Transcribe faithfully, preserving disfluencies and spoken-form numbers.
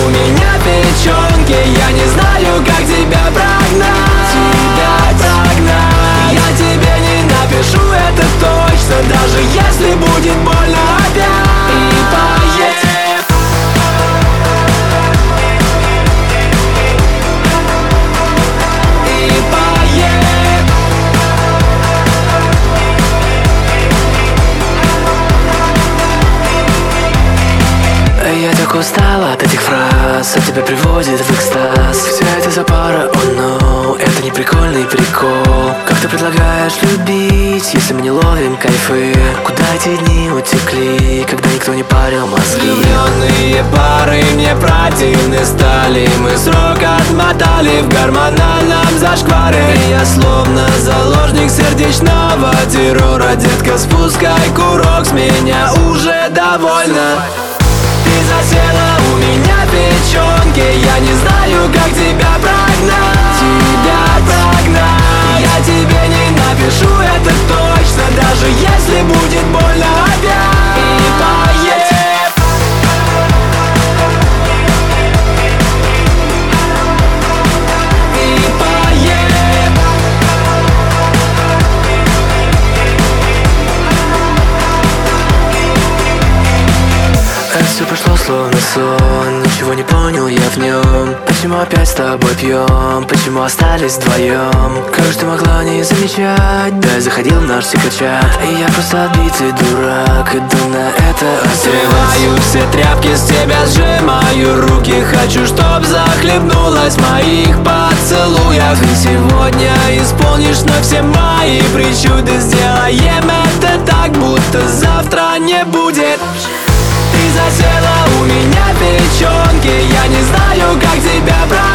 у меня печенки, я не знаю, как тебя прогнать. Тебя прогнать. Я тебе не напишу, это точно, даже если будет больно опять. И поедем. И поедем. Я так устал от этих фраз, от тебя приводит в экстаз. Вся эта запара, oh no, это не прикольный прикол. Как ты предлагаешь любить, если мы не ловим кайфы? Куда эти дни утекли, когда никто не парил мозги? Влюбленные пары мне противны стали. Мы срок отмотали в гормональном зашкваре. И я словно заложник сердечного террора. Детка, спускай курок, с меня уже довольно. Ты засела у меня печенки, я не знаю, как тебя прогнать. Тебя прогнать. Я тебе не напишу, это точно, даже если будет больно опять. И поедем. И поедем. Это все прошло словно сон, ничего не понял я в нем. Почему опять с тобой пьем, почему остались вдвоем? Как же ты могла не замечать, да я заходил в наш секрет-чат. И я просто отбитый дурак, иду на это срываю все тряпки с тебя, сжимаю руки. Хочу, чтоб захлебнулась в моих поцелуях. Ты сегодня исполнишь на все мои причуды. Сделаем это так, будто завтра не будет. Ты засела у меня печенки, я не знаю, как тебя брать.